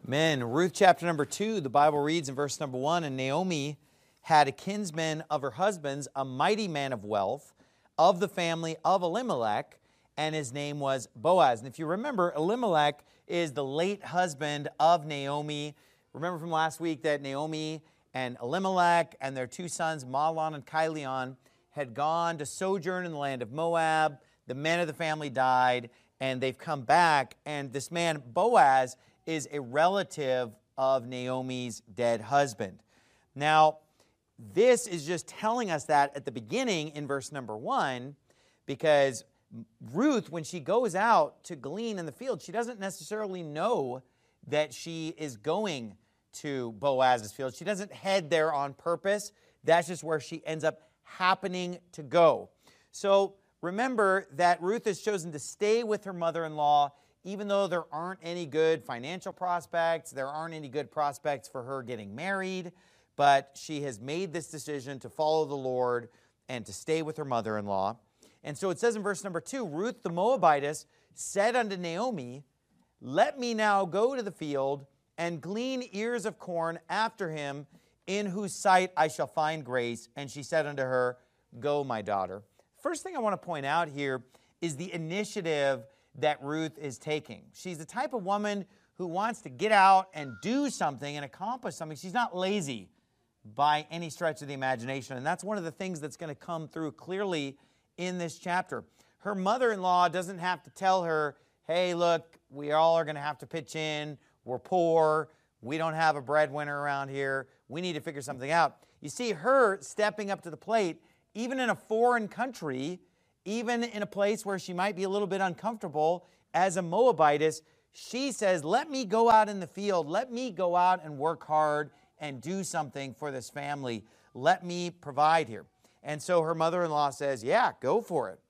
Amen. Ruth chapter number 2, the Bible reads in verse number 1, "And Naomi had a kinsman of her husband's, a mighty man of wealth, of the family of Elimelech, and his name was Boaz." And if you remember, Elimelech is the late husband of Naomi. Remember from last week that Naomi and Elimelech and their two sons, Mahlon and Chilion, had gone to sojourn in the land of Moab. The men of the family died, and they've come back. And this man, Boaz, is a relative of Naomi's dead husband. Now, this is just telling us that at the beginning in verse number 1, because Ruth, when she goes out to glean in the field, she doesn't necessarily know that she is going to Boaz's field. She doesn't head there on purpose. That's just where she ends up happening to go. So remember that Ruth has chosen to stay with her mother-in-law, even though there aren't any good financial prospects, there aren't any good prospects for her getting married, but she has made this decision to follow the Lord and to stay with her mother-in-law. And so it says in verse number 2, "Ruth the Moabitess said unto Naomi, Let me now go to the field and glean ears of corn after him, in whose sight I shall find grace. And she said unto her, Go, my daughter." First thing I want to point out here is the initiative that Ruth is taking. She's the type of woman who wants to get out and do something and accomplish something. She's not lazy by any stretch of the imagination. And that's one of the things that's going to come through clearly in this chapter. Her mother-in-law doesn't have to tell her, hey, look, we all are going to have to pitch in. We're poor. We don't have a breadwinner around here. We need to figure something out. You see her stepping up to the plate, even in a foreign country, even in a place where she might be a little bit uncomfortable as a Moabitess. She says, let me go out in the field. Let me go out and work hard and do something for this family. Let me provide here. And so her mother-in-law says, yeah, go for it.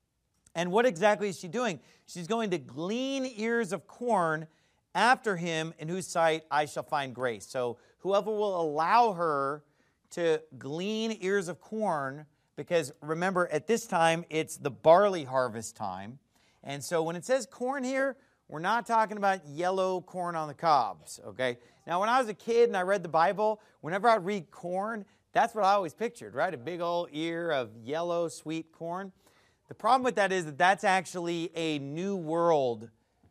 And what exactly is she doing? She's going to glean ears of corn after him, in whose sight I shall find grace. So whoever will allow her to glean ears of corn, because remember, at this time, it's the barley harvest time. And so when it says corn here, we're not talking about yellow corn on the cobs, okay? Now, when I was a kid and I read the Bible, whenever I'd read corn, that's what I always pictured, right? A big old ear of yellow, sweet corn. The problem with that is that that's actually a New World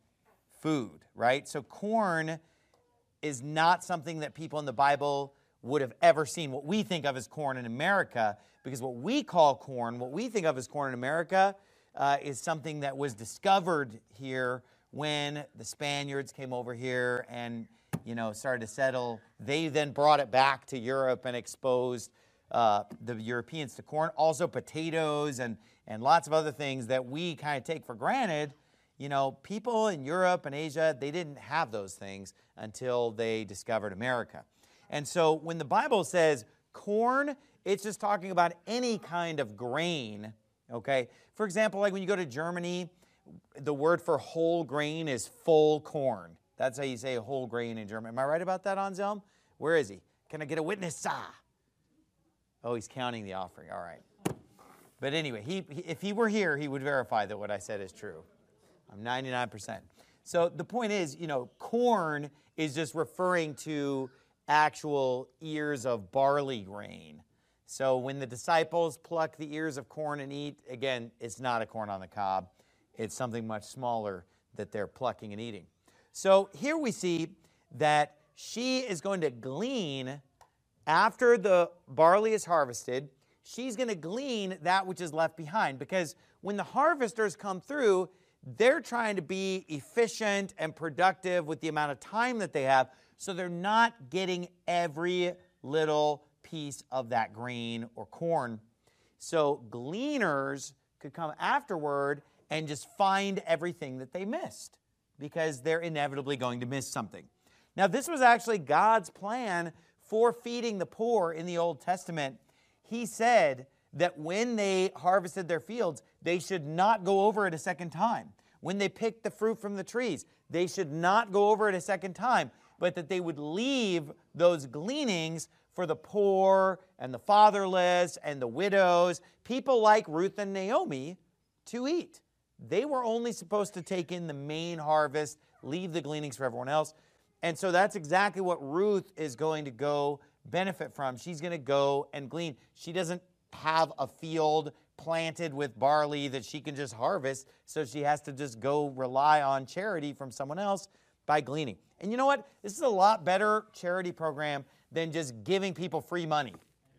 food, right? So corn is not something that people in the Bible would have ever seen. What we think of as corn in America, because what we call corn, what we think of as corn in America, is something that was discovered here when the Spaniards came over here and, started to settle. They then brought it back to Europe and exposed the Europeans to corn. Also potatoes and lots of other things that we kind of take for granted. People in Europe and Asia, they didn't have those things until they discovered America. And so when the Bible says corn, it's just talking about any kind of grain, okay? For example, like when you go to Germany, the word for whole grain is full corn. That's how you say whole grain in German. Am I right about that, Anselm? Where is he? Can I get a witness? Oh, he's counting the offering. All right. But anyway, if he were here, he would verify that what I said is true. I'm 99%. So the point is, corn is just referring to actual ears of barley grain. So when the disciples pluck the ears of corn and eat, again, it's not a corn on the cob. It's something much smaller that they're plucking and eating. So here we see that she is going to glean after the barley is harvested. She's going to glean that which is left behind, because when the harvesters come through, they're trying to be efficient and productive with the amount of time that they have, so they're not getting every little piece of that grain or corn. So gleaners could come afterward and just find everything that they missed, because they're inevitably going to miss something. Now, this was actually God's plan for feeding the poor in the Old Testament. He said that when they harvested their fields, they should not go over it a second time. When they picked the fruit from the trees, they should not go over it a second time, but that they would leave those gleanings for the poor and the fatherless and the widows, people like Ruth and Naomi, to eat. They were only supposed to take in the main harvest, leave the gleanings for everyone else. And so that's exactly what Ruth is going to go benefit from. She's going to go and glean. She doesn't have a field planted with barley that she can just harvest, so she has to just go rely on charity from someone else by gleaning. And you know what? This is a lot better charity program than just giving people free money.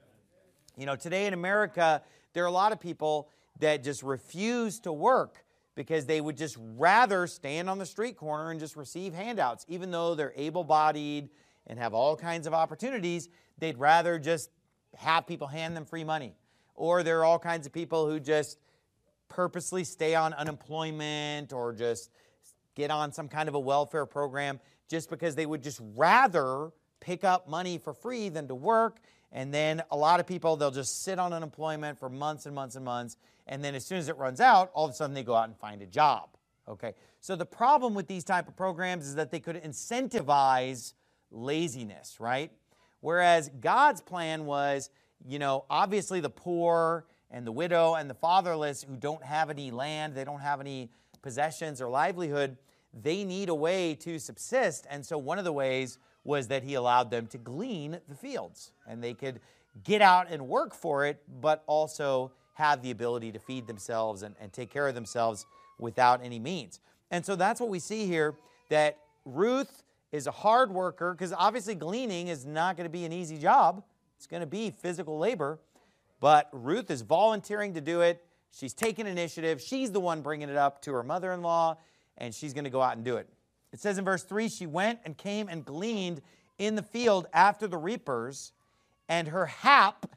You know, today in America, there are a lot of people that just refuse to work because they would just rather stand on the street corner and just receive handouts. Even though they're able-bodied and have all kinds of opportunities, they'd rather just have people hand them free money. Or there are all kinds of people who just purposely stay on unemployment or just get on some kind of a welfare program just because they would just rather pick up money for free than to work. And then a lot of people, they'll just sit on unemployment for months and months and months. And then as soon as it runs out, all of a sudden they go out and find a job. Okay. So the problem with these type of programs is that they could incentivize laziness, right? Whereas God's plan was, you know, obviously the poor and the widow and the fatherless who don't have any land, they don't have any possessions or livelihood, they need a way to subsist. And so one of the ways was that he allowed them to glean the fields. And they could get out and work for it, but also have the ability to feed themselves and take care of themselves without any means. And so that's what we see here, that Ruth is a hard worker, because obviously gleaning is not going to be an easy job. It's going to be physical labor. But Ruth is volunteering to do it. She's taking initiative. She's the one bringing it up to her mother-in-law, and she's going to go out and do it. It says in verse 3, she went and came and gleaned in the field after the reapers, and her hap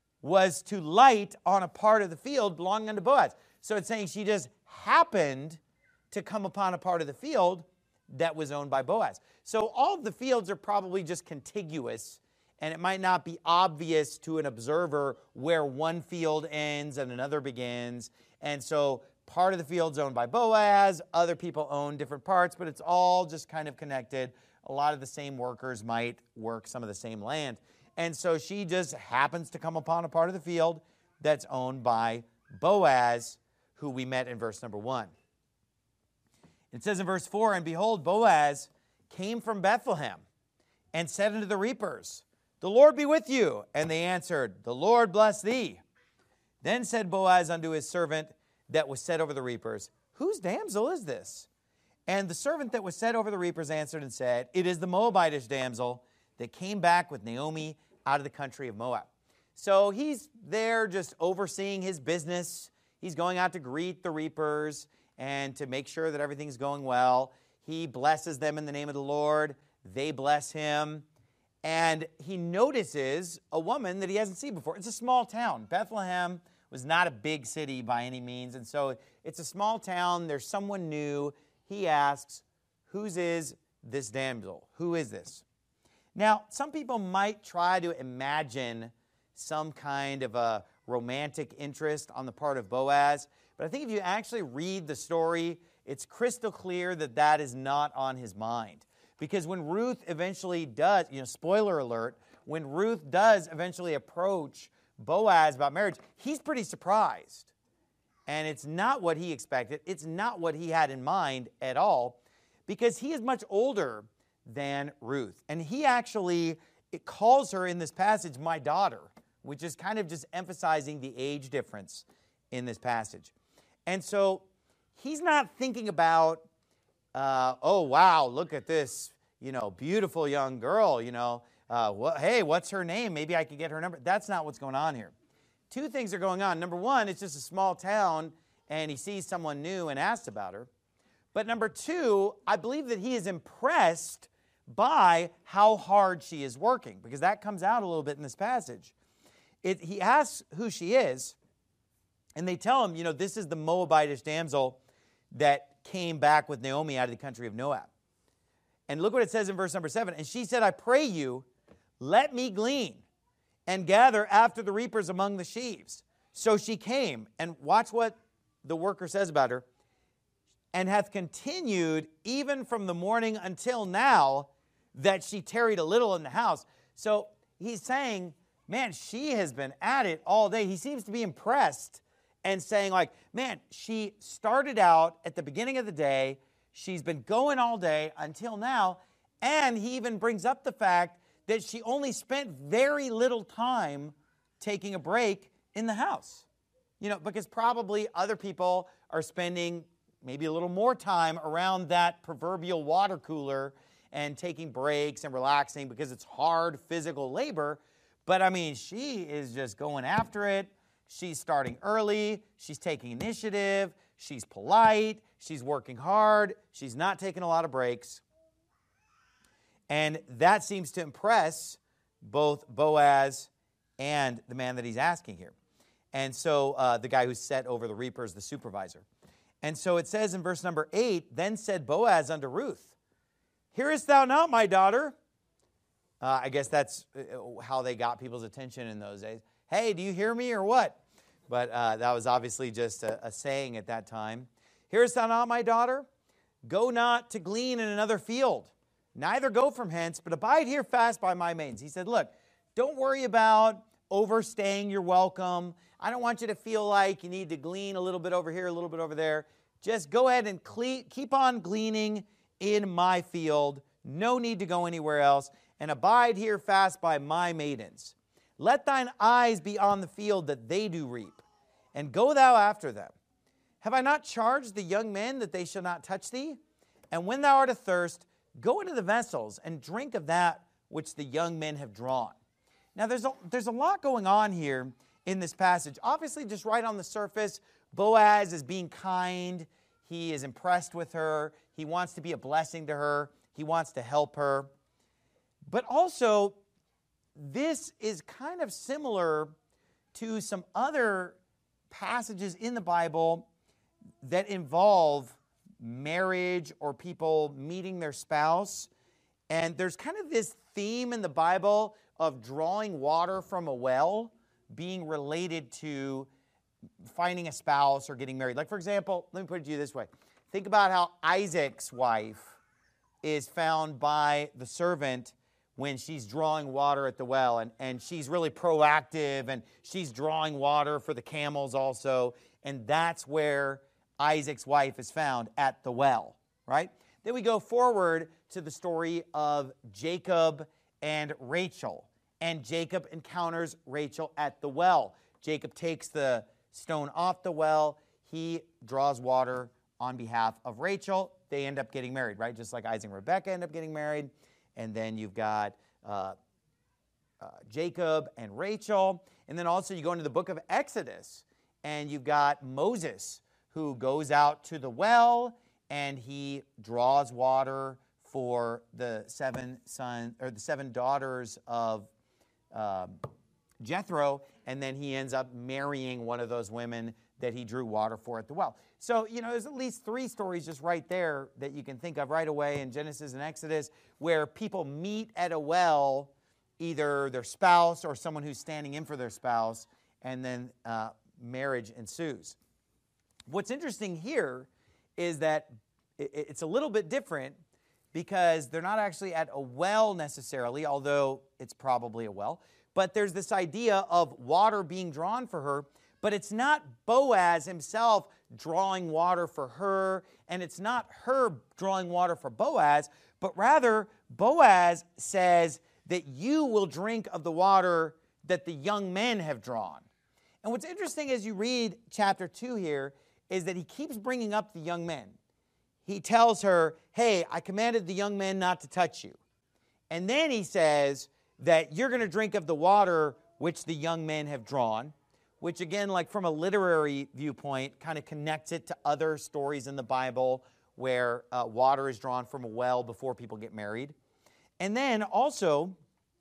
was to light on a part of the field belonging unto Boaz. So it's saying she just happened to come upon a part of the field that was owned by Boaz. So all of the fields are probably just contiguous, and it might not be obvious to an observer where one field ends and another begins. And so part of the field's owned by Boaz, other people own different parts, but it's all just kind of connected. A lot of the same workers might work some of the same land. And so she just happens to come upon a part of the field that's owned by Boaz, who we met in verse number 1. It says in verse 4, and behold, Boaz came from Bethlehem and said unto the reapers, the Lord be with you. And they answered, the Lord bless thee. Then said Boaz unto his servant that was set over the reapers, whose damsel is this? And the servant that was set over the reapers answered and said, it is the Moabitish damsel that came back with Naomi out of the country of Moab. So he's there just overseeing his business. He's going out to greet the reapers and to make sure that everything's going well. He blesses them in the name of the Lord. They bless him. And he notices a woman that he hasn't seen before. It's a small town. Bethlehem was not a big city by any means. And so it's a small town. There's someone new. He asks, whose is this damsel? Who is this? Now, some people might try to imagine some kind of a romantic interest on the part of Boaz. But I think if you actually read the story, it's crystal clear that that is not on his mind. Because when Ruth eventually does, spoiler alert, when Ruth does eventually approach Boaz about marriage, he's pretty surprised. And it's not what he expected. It's not what he had in mind at all, because he is much older than Ruth. And he actually calls her in this passage, my daughter, which is kind of just emphasizing the age difference in this passage. And so he's not thinking about, oh, wow, look at this, beautiful young girl, hey, what's her name? Maybe I could get her number. That's not what's going on here. Two things are going on. Number one, it's just a small town, and he sees someone new and asks about her. But number two, I believe that he is impressed by how hard she is working, because that comes out a little bit in this passage. He asks who she is, and they tell him, this is the Moabitish damsel that came back with Naomi out of the country of Moab. And look what it says in verse number 7. And she said, I pray you, let me glean and gather after the reapers among the sheaves. So she came, and watch what the worker says about her, and hath continued even from the morning until now, that she tarried a little in the house. So he's saying, man, she has been at it all day. He seems to be impressed and saying, like, man, she started out at the beginning of the day. She's been going all day until now, And he even brings up the fact that she only spent very little time taking a break in the house. Because probably other people are spending maybe a little more time around that proverbial water cooler and taking breaks and relaxing because it's hard physical labor. But she is just going after it. She's starting early. She's taking initiative. She's polite. She's working hard. She's not taking a lot of breaks. And that seems to impress both Boaz and the man that he's asking here. And so the guy who's set over the reapers, the supervisor. And so it says in verse number 8, then said Boaz unto Ruth, hearest thou not, my daughter? I guess that's how they got people's attention in those days. Hey, do you hear me or what? But that was obviously just a saying at that time. Hearest thou not, my daughter? Go not to glean in another field, neither go from hence, but abide here fast by my maidens. He said, look, don't worry about overstaying your welcome. I don't want you to feel like you need to glean a little bit over here, a little bit over there. Just go ahead and keep on gleaning in my field. No need to go anywhere else. And abide here fast by my maidens. Let thine eyes be on the field that they do reap, and go thou after them. Have I not charged the young men that they shall not touch thee? And when thou art athirst, go into the vessels and drink of that which the young men have drawn. Now there's a lot going on here in this passage. Obviously, just right on the surface, Boaz is being kind. He is impressed with her. He wants to be a blessing to her. He wants to help her. But also, this is kind of similar to some other passages in the Bible that involve marriage or people meeting their spouse. And there's kind of this theme in the Bible of drawing water from a well being related to finding a spouse or getting married. Like, for example, let me put it to you this way. Think about how Isaac's wife is found by the servant when she's drawing water at the well, and she's really proactive, and she's drawing water for the camels also, and that's where Isaac's wife is found, at the well, right? Then we go forward to the story of Jacob and Rachel, and Jacob encounters Rachel at the well. Jacob takes the stone off the well. He draws water on behalf of Rachel. They end up getting married, right? Just like Isaac and Rebekah end up getting married. And then you've got Jacob and Rachel. And then also you go into the book of Exodus, and you've got Moses, who goes out to the well, and he draws water for the seven daughters of Jethro, and then he ends up marrying one of those women that he drew water for at the well. So, there's at least 3 stories just right there that you can think of right away in Genesis and Exodus where people meet at a well, either their spouse or someone who's standing in for their spouse, and then marriage ensues. What's interesting here is that it's a little bit different because they're not actually at a well necessarily, although it's probably a well, but there's this idea of water being drawn for her. But it's not Boaz himself drawing water for her, and it's not her drawing water for Boaz, but rather Boaz says that you will drink of the water that the young men have drawn. And what's interesting as you read chapter 2 here is that he keeps bringing up the young men. He tells her, hey, I commanded the young men not to touch you. And then he says that you're going to drink of the water which the young men have drawn, which again, like from a literary viewpoint, kind of connects it to other stories in the Bible where water is drawn from a well before people get married. And then also,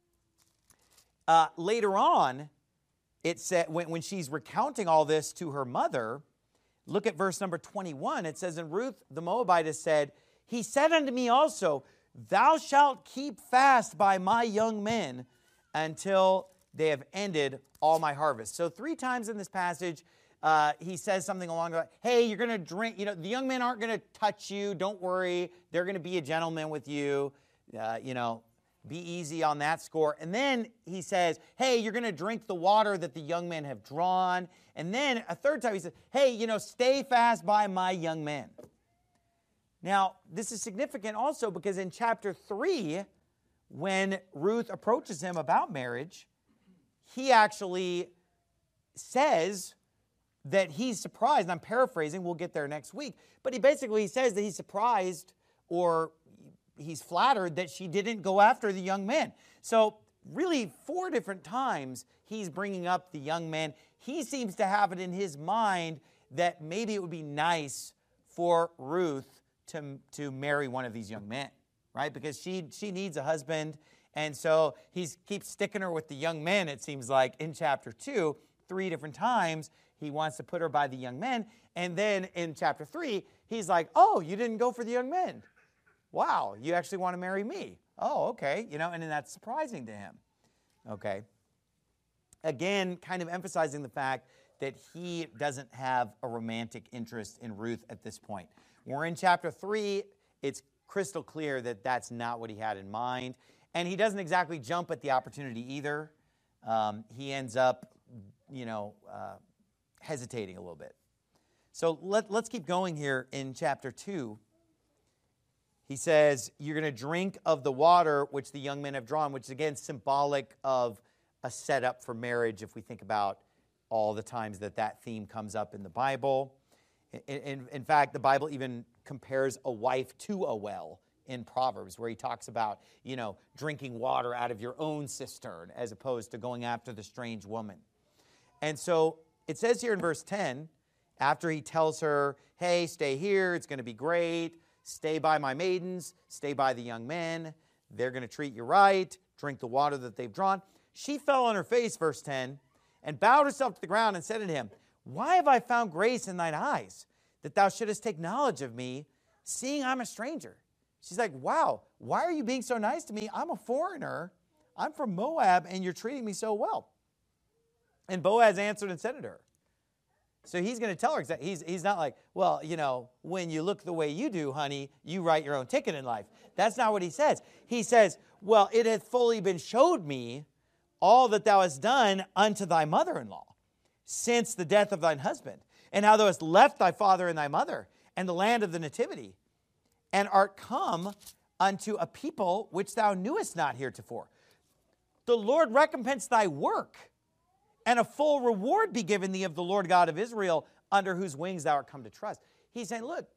later on, it said when she's recounting all this to her mother, look at verse number 21. It says, and Ruth the Moabitess said, he said unto me also, thou shalt keep fast by my young men until they have ended all my harvest. So 3 times in this passage, he says something along the line, hey, you're going to drink, the young men aren't going to touch you. Don't worry. They're going to be a gentleman with you. Be easy on that score. And then he says, hey, you're going to drink the water that the young men have drawn. And then a 3rd time he says, hey, stay fast by my young men. Now, this is significant also because in chapter 3, when Ruth approaches him about marriage, he actually says that he's surprised, and I'm paraphrasing, we'll get there next week, but he says that he's surprised or he's flattered that she didn't go after the young man. So really 4 different times he's bringing up the young man. He seems to have it in his mind that maybe it would be nice for Ruth to marry one of these young men, right? Because she needs a husband, and so he keeps sticking her with the young men, it seems like, in chapter 2, 3 different times. He wants to put her by the young men. And then in chapter 3, he's like, oh, you didn't go for the young men. Wow, you actually want to marry me. Oh, okay. And then that's surprising to him. Okay. Again, kind of emphasizing the fact that he doesn't have a romantic interest in Ruth at this point. We're in chapter 3. It's crystal clear that that's not what he had in mind. And he doesn't exactly jump at the opportunity either. He ends up, hesitating a little bit. So let's keep going here in chapter 2. He says, you're going to drink of the water which the young men have drawn, which is, again, symbolic of a setup for marriage if we think about all the times that theme comes up in the Bible. In fact, the Bible even compares a wife to a well in Proverbs, where he talks about, drinking water out of your own cistern as opposed to going after the strange woman. And so it says here in verse 10, after he tells her, hey, stay here, it's going to be great, stay by my maidens, stay by the young men, they're going to treat you right, drink the water that they've drawn. She fell on her face, verse 10, and bowed herself to the ground and said unto him, why have I found grace in thine eyes, that thou shouldest take knowledge of me, seeing I'm a stranger? She's like, wow, why are you being so nice to me? I'm a foreigner. I'm from Moab, and you're treating me so well. And Boaz answered and said to her. So he's going to tell her, he's not like, well, when you look the way you do, honey, you write your own ticket in life. That's not what he says. He says, well, it hath fully been showed me all that thou hast done unto thy mother-in-law since the death of thine husband, and how thou hast left thy father and thy mother and the land of the nativity, and art come unto a people which thou knewest not heretofore. The Lord recompense thy work, and a full reward be given thee of the Lord God of Israel, under whose wings thou art come to trust. He's saying, look,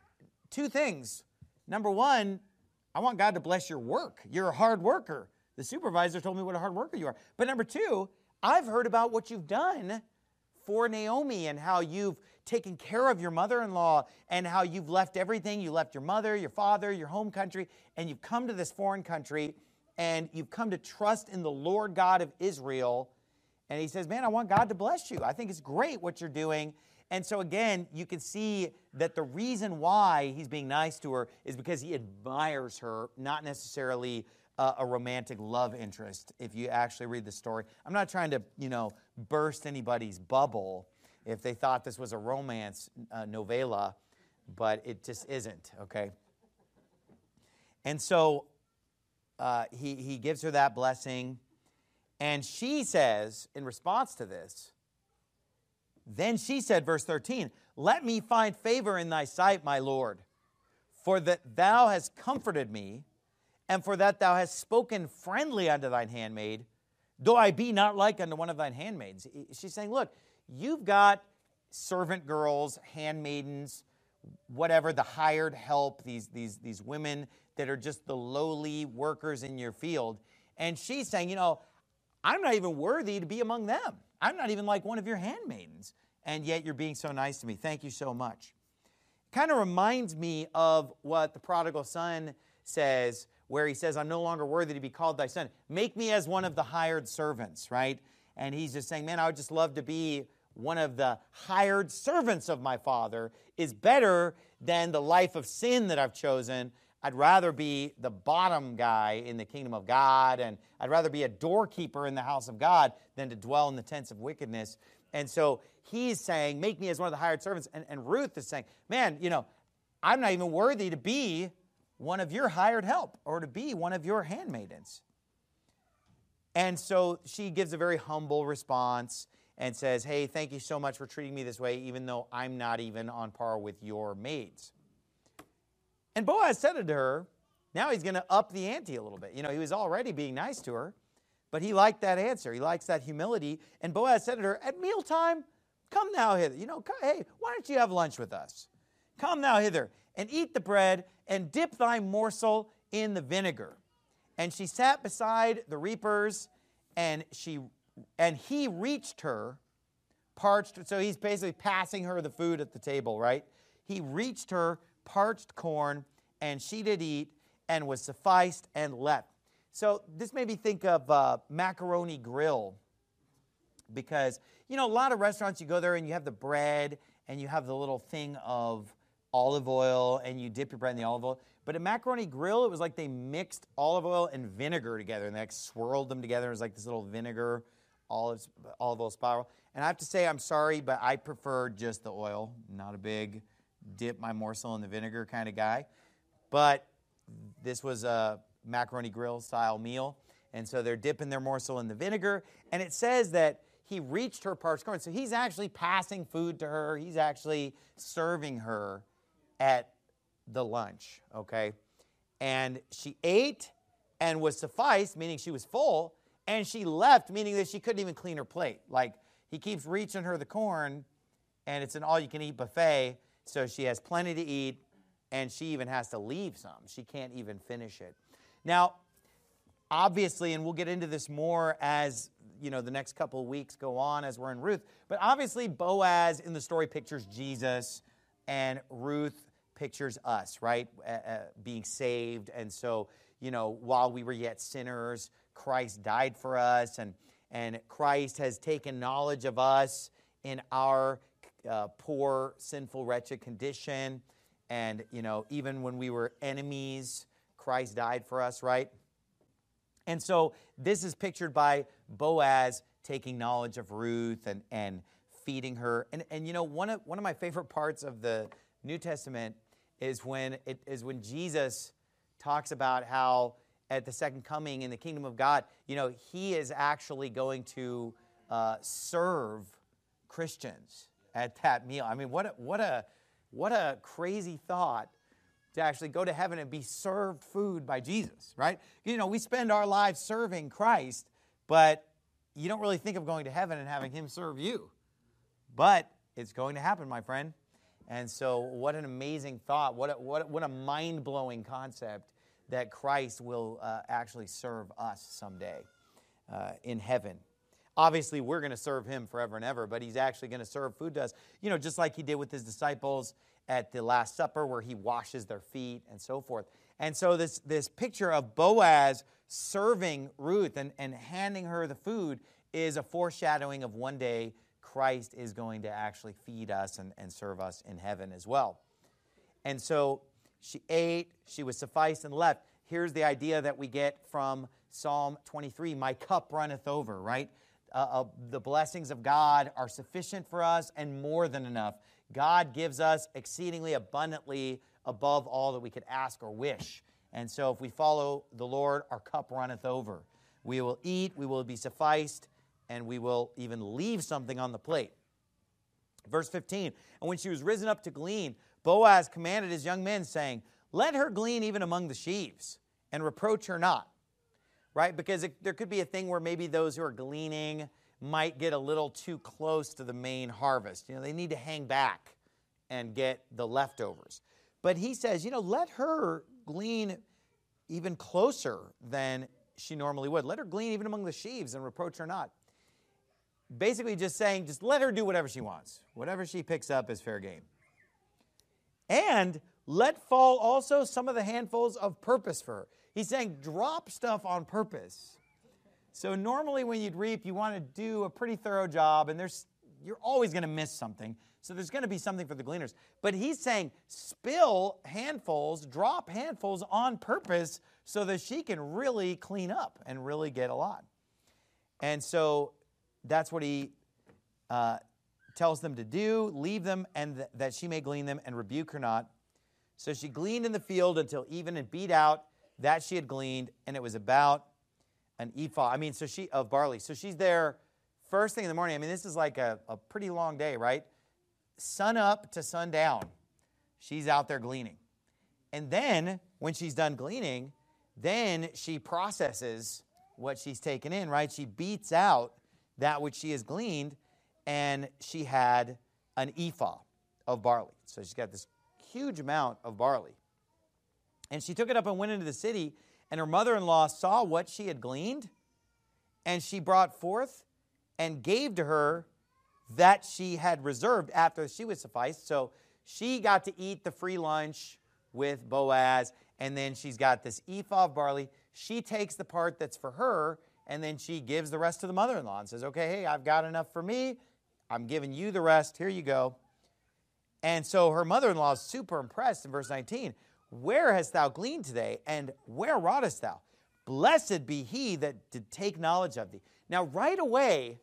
2 things. Number 1, I want God to bless your work. You're a hard worker. The supervisor told me what a hard worker you are. But number 2, I've heard about what you've done for Naomi and how you've taken care of your mother-in-law and how you've left everything. You left your mother, your father, your home country, and you've come to this foreign country, and you've come to trust in the Lord God of Israel. And he says, man, I want God to bless you. I think it's great what you're doing. And so again, you can see that the reason why he's being nice to her is because he admires her, not necessarily a romantic love interest, if you actually read the story. I'm not trying to, burst anybody's bubble if they thought this was a romance novella, but it just isn't, okay? And so he gives her that blessing, and she says, in response to this, then she said, verse 13, let me find favor in thy sight, my Lord, for that thou hast comforted me, and for that thou hast spoken friendly unto thine handmaid, though I be not like unto one of thine handmaids. She's saying, look, you've got servant girls, handmaidens, whatever, the hired help, these women that are just the lowly workers in your field. And she's saying, I'm not even worthy to be among them. I'm not even like one of your handmaidens. And yet you're being so nice to me. Thank you so much. Kind of reminds me of what the prodigal son says, where he says, I'm no longer worthy to be called thy son. Make me as one of the hired servants, right? And he's just saying, man, I would just love to be one of the hired servants of my father. Is better than the life of sin that I've chosen. I'd rather be the bottom guy in the kingdom of God, and I'd rather be a doorkeeper in the house of God than to dwell in the tents of wickedness. And so he's saying, make me as one of the hired servants. And Ruth is saying, man, I'm not even worthy to be one of your hired help or to be one of your handmaidens. And so she gives a very humble response and says, hey, thank you so much for treating me this way, even though I'm not even on par with your maids. And Boaz said to her, now he's going to up the ante a little bit. He was already being nice to her, but he liked that answer. He likes that humility. And Boaz said to her, at mealtime, come now hither. Hey, why don't you have lunch with us? Come now hither and eat the bread and dip thy morsel in the vinegar. And she sat beside the reapers, and he reached her parched. So he's basically passing her the food at the table, right? He reached her parched corn, and she did eat, and was sufficed and left. So this made me think of Macaroni Grill, because, a lot of restaurants, you go there and you have the bread and you have the little thing of olive oil and you dip your bread in the olive oil. But at Macaroni Grill, it was like they mixed olive oil and vinegar together and they swirled them together. It was like this little vinegar olive oil spiral. And I have to say, I'm sorry, but I prefer just the oil. Not a big dip my morsel in the vinegar kind of guy. But this was a Macaroni Grill style meal. And so they're dipping their morsel in the vinegar. And it says that he reached her parched corn. So he's actually passing food to her. He's actually serving her at the lunch, okay? And she ate and was sufficed, meaning she was full, and she left, meaning that she couldn't even clean her plate. Like, he keeps reaching her the corn, and it's an all-you-can-eat buffet, so she has plenty to eat, and she even has to leave some. She can't even finish it. Now, obviously, and we'll get into this more as, the next couple of weeks go on as we're in Ruth, but obviously Boaz in the story pictures Jesus, and Ruth pictures us, right? Being saved. And so, while we were yet sinners, Christ died for us, and Christ has taken knowledge of us in our poor, sinful, wretched condition. And, even when we were enemies, Christ died for us, right? And so this is pictured by Boaz taking knowledge of Ruth and feeding her. And one of my favorite parts of the New Testament is when Jesus talks about how at the second coming in the kingdom of God, he is actually going to serve Christians at that meal. I mean, what a crazy thought to actually go to heaven and be served food by Jesus, right? We spend our lives serving Christ, but you don't really think of going to heaven and having him serve you. But it's going to happen, my friend. And so what an amazing thought. What a mind-blowing concept that Christ will actually serve us someday in heaven. Obviously, we're going to serve him forever and ever, but he's actually going to serve food to us, just like he did with his disciples at the Last Supper, where he washes their feet and so forth. And so this picture of Boaz serving Ruth and handing her the food is a foreshadowing of one day Christ is going to actually feed us and serve us in heaven as well. And so she ate, she was sufficed and left. Here's the idea that we get from Psalm 23, my cup runneth over, right? The blessings of God are sufficient for us and more than enough. God gives us exceedingly abundantly above all that we could ask or wish. And so if we follow the Lord, our cup runneth over. We will eat, we will be sufficed, and we will even leave something on the plate. Verse 15, and when she was risen up to glean, Boaz commanded his young men, saying, let her glean even among the sheaves, and reproach her not. Right? Because there could be a thing where maybe those who are gleaning might get a little too close to the main harvest. They need to hang back and get the leftovers. But he says, let her glean even closer than she normally would. Let her glean even among the sheaves and reproach her not. Basically just saying, just let her do whatever she wants. Whatever she picks up is fair game. And let fall also some of the handfuls of purpose for her. He's saying drop stuff on purpose. So normally when you'd reap, you want to do a pretty thorough job, and you're always going to miss something. So there's going to be something for the gleaners. But he's saying spill handfuls, drop handfuls on purpose so that she can really clean up and really get a lot. And so that's what he tells them to do, leave them, and that she may glean them and rebuke her not. So she gleaned in the field until even and beat out that she had gleaned, and it was about an ephah. Of barley. So she's there first thing in the morning. This is like a pretty long day, right? Sun up to sundown. She's out there gleaning. And then when she's done gleaning, then she processes what she's taken in, right? She beats out that which she has gleaned, and she had an ephah of barley. So she's got this huge amount of barley. And she took it up and went into the city, and her mother-in-law saw what she had gleaned, and she brought forth and gave to her that she had reserved after she was sufficed. So she got to eat the free lunch with Boaz, and then she's got this ephah of barley. She takes the part that's for her, and then she gives the rest to the mother-in-law and says, okay, hey, I've got enough for me. I'm giving you the rest. Here you go. And so her mother-in-law is super impressed in verse 19. Where hast thou gleaned today, and where wroughtest thou? Blessed be he that did take knowledge of thee. Now, right away,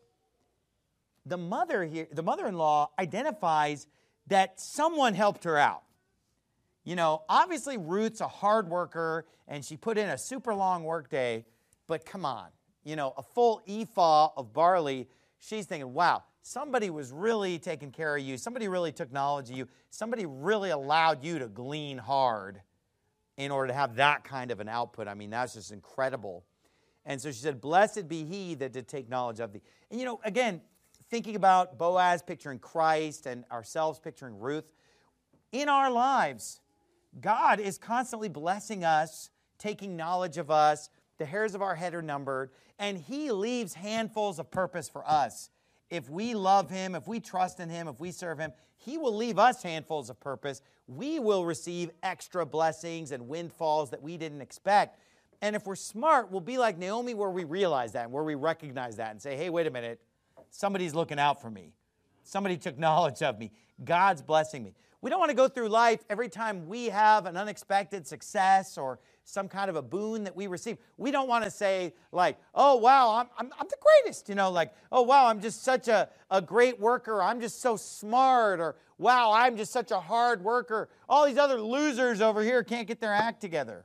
the mother-in-law identifies that someone helped her out. You know, obviously Ruth's a hard worker, and she put in a super long workday, but come on, you know, a full ephah of barley, she's thinking, wow, somebody was really taking care of you. Somebody really took knowledge of you. Somebody really allowed you to glean hard in order to have that kind of an output. I mean, that's just incredible. And so she said, blessed be he that did take knowledge of thee. And, you know, again, thinking about Boaz picturing Christ and ourselves picturing Ruth, in our lives, God is constantly blessing us, taking knowledge of us. The hairs of our head are numbered, and he leaves handfuls of purpose for us. If we love him, if we trust in him, if we serve him, he will leave us handfuls of purpose. We will receive extra blessings and windfalls that we didn't expect. And if we're smart, we'll be like Naomi, where we realize that, and where we recognize that and say, hey, wait a minute, somebody's looking out for me. Somebody took knowledge of me. God's blessing me. We don't want to go through life every time we have an unexpected success or some kind of a boon that we receive. We don't want to say like, oh, wow, I'm the greatest. You know, like, oh, wow, I'm just such a great worker. I'm just so smart. Or, wow, I'm just such a hard worker. All these other losers over here can't get their act together.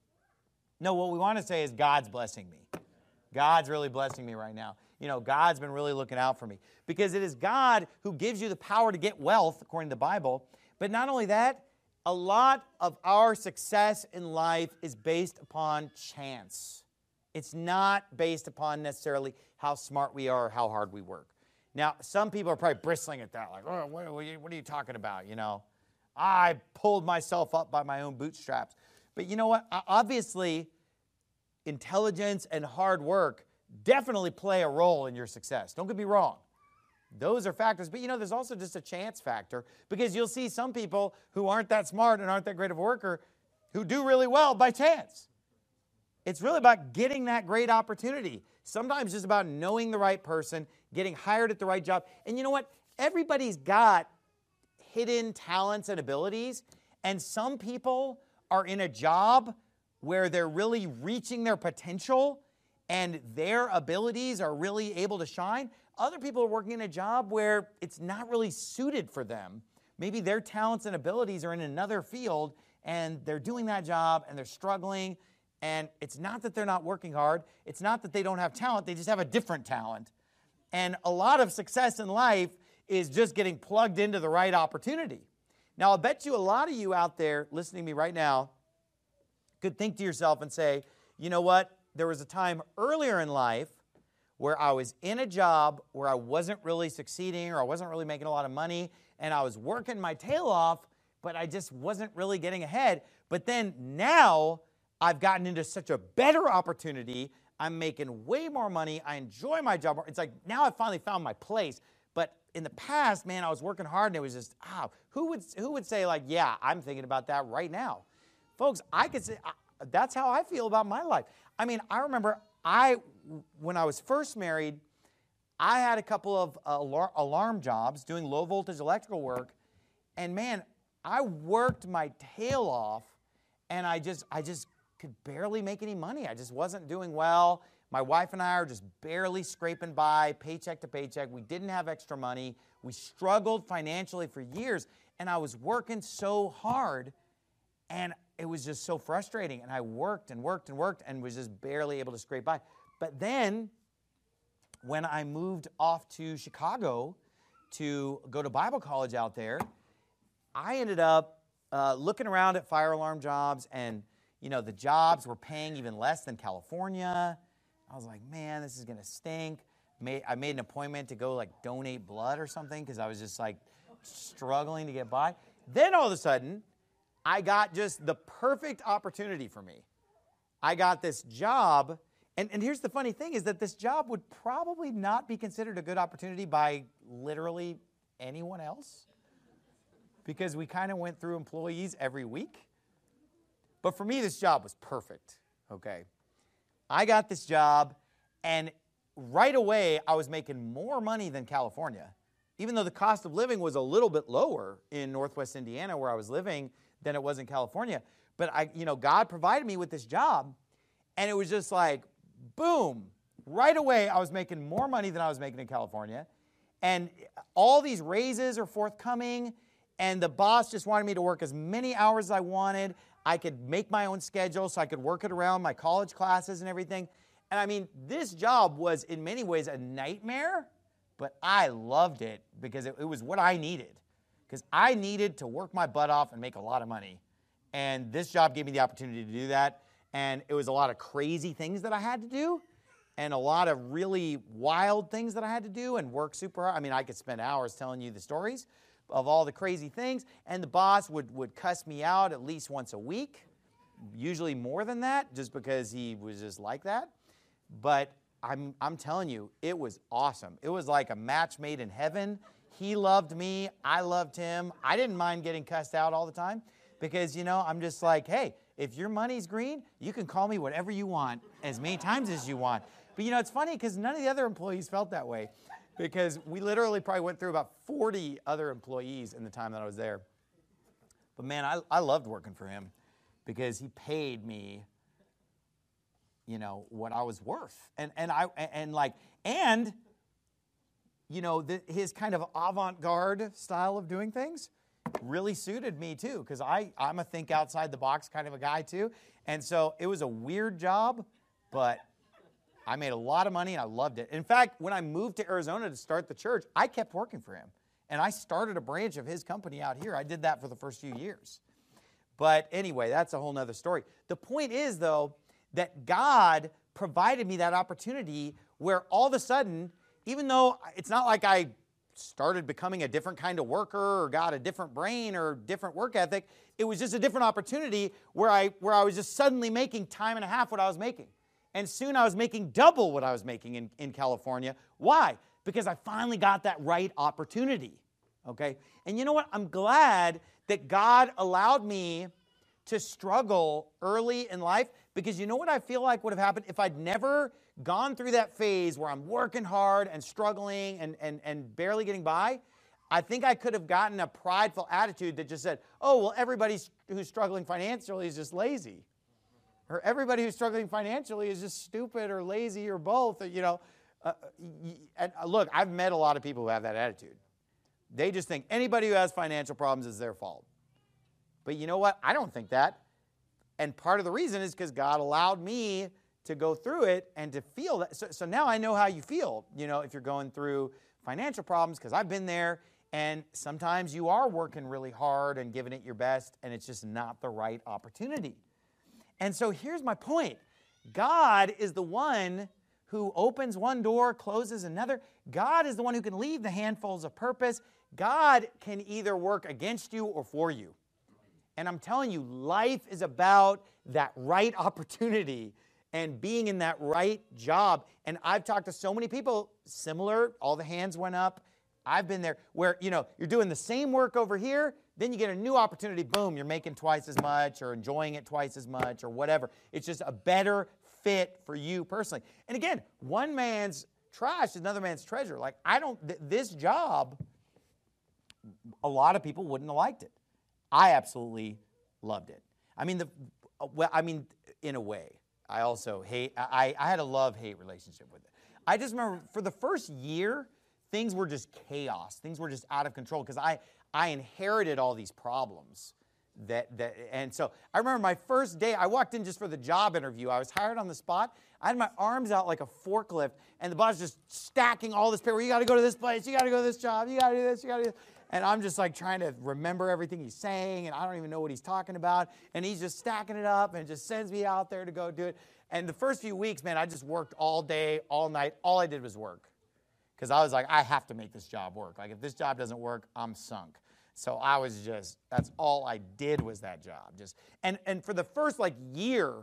No, what we want to say is God's blessing me. God's really blessing me right now. You know, God's been really looking out for me. Because it is God who gives you the power to get wealth, according to the Bible. But not only that, a lot of our success in life is based upon chance. It's not based upon necessarily how smart we are or how hard we work. Now, some people are probably bristling at that, like, oh, what are you talking about? You know, I pulled myself up by my own bootstraps. But you know what? Obviously, intelligence and hard work definitely play a role in your success. Don't get me wrong. Those are factors. But, you know, there's also just a chance factor, because you'll see some people who aren't that smart and aren't that great of a worker who do really well by chance. It's really about getting that great opportunity. Sometimes just about knowing the right person, getting hired at the right job. And you know what? Everybody's got hidden talents and abilities, and some people are in a job where they're really reaching their potential and their abilities are really able to shine. Other people are working in a job where it's not really suited for them. Maybe their talents and abilities are in another field, and they're doing that job, and they're struggling. And it's not that they're not working hard. It's not that they don't have talent. They just have a different talent. And a lot of success in life is just getting plugged into the right opportunity. Now, I'll bet you a lot of you out there listening to me right now could think to yourself and say, you know what? There was a time earlier in life where I was in a job where I wasn't really succeeding, or I wasn't really making a lot of money, and I was working my tail off, but I just wasn't really getting ahead. But then now I've gotten into such a better opportunity. I'm making way more money. I enjoy my job. It's like now I finally found my place. But in the past, man, I was working hard, and it was just, who would say like, yeah, I'm thinking about that right now? Folks, I could say that's how I feel about my life. I mean, I remember when I was first married, I had a couple of alarm jobs doing low voltage electrical work, and man, I worked my tail off, and I just could barely make any money. I just wasn't doing well. My wife and I are just barely scraping by, paycheck to paycheck. We didn't have extra money. We struggled financially for years, and I was working so hard, and it was just so frustrating. And I worked and worked and worked and was just barely able to scrape by. But then when I moved off to Chicago to go to Bible college out there, I ended up looking around at fire alarm jobs, and the jobs were paying even less than California. I was like, man, this is gonna stink. I made an appointment to go donate blood or something because I was just struggling to get by. Then all of a sudden, I got just the perfect opportunity for me. I got this job, and here's the funny thing is that this job would probably not be considered a good opportunity by literally anyone else because we kind of went through employees every week. But for me, this job was perfect, okay? I got this job, and right away, I was making more money than California, even though the cost of living was a little bit lower in Northwest Indiana where I was living than it was in California. But God provided me with this job, and it was just boom. Right away, I was making more money than I was making in California, and all these raises are forthcoming, and the boss just wanted me to work as many hours as I wanted. I could make my own schedule, so I could work it around my college classes and everything. And I mean, this job was in many ways a nightmare, but I loved it because it was what I needed. Because I needed to work my butt off and make a lot of money. And this job gave me the opportunity to do that. And it was a lot of crazy things that I had to do and a lot of really wild things that I had to do and work super hard. I mean, I could spend hours telling you the stories of all the crazy things. And the boss would cuss me out at least once a week, usually more than that, just because he was just like that. But I'm telling you, it was awesome. It was like a match made in heaven. He loved me. I loved him. I didn't mind getting cussed out all the time because, I'm just hey, if your money's green, you can call me whatever you want as many times as you want. But, it's funny because none of the other employees felt that way because we literally probably went through about 40 other employees in the time that I was there. But, man, I loved working for him because he paid me what I was worth. His kind of avant-garde style of doing things really suited me too, because I'm a think outside the box kind of a guy too. And so it was a weird job, but I made a lot of money and I loved it. In fact, when I moved to Arizona to start the church, I kept working for him. And I started a branch of his company out here. I did that for the first few years. But anyway, that's a whole nother story. The point is, though, that God provided me that opportunity where all of a sudden, even though it's not like I started becoming a different kind of worker or got a different brain or different work ethic, it was just a different opportunity where I was just suddenly making time and a half what I was making. And soon I was making double what I was making in California. Why? Because I finally got that right opportunity. Okay? And you know what? I'm glad that God allowed me to struggle early in life, because you know what I feel like would have happened if I'd never gone through that phase where I'm working hard and struggling and barely getting by? I think I could have gotten a prideful attitude that just said, oh, well, everybody who's struggling financially is just lazy. Or everybody who's struggling financially is just stupid or lazy or both. And look, I've met a lot of people who have that attitude. They just think anybody who has financial problems is their fault. But you know what? I don't think that. And part of the reason is because God allowed me to go through it and to feel that. So now I know how you feel, if you're going through financial problems, because I've been there. And sometimes you are working really hard and giving it your best, and it's just not the right opportunity. And so here's my point. God is the one who opens one door, closes another. God is the one who can leave the handfuls of purpose. God can either work against you or for you. And I'm telling you, life is about that right opportunity and being in that right job. And I've talked to so many people, similar, all the hands went up. I've been there where, you're doing the same work over here, then you get a new opportunity, boom, you're making twice as much or enjoying it twice as much or whatever. It's just a better fit for you personally. And again, one man's trash is another man's treasure. This job, a lot of people wouldn't have liked it. I absolutely loved it. In a way. I also I had a love-hate relationship with it. I just remember for the first year, things were just chaos. Things were just out of control because I inherited all these problems. And so I remember my first day, I walked in just for the job interview. I was hired on the spot. I had my arms out like a forklift, and the boss was just stacking all this paper. You got to go to this place. You got to go to this job. You got to do this. You got to do this. And I'm just like trying to remember everything he's saying, and I don't even know what he's talking about. And he's just stacking it up and just sends me out there to go do it. And the first few weeks, man, I just worked all day, all night. All I did was work. Because I was like, I have to make this job work. Like, if this job doesn't work, I'm sunk. So I was just, that's all I did was that job. And for the first, like, year,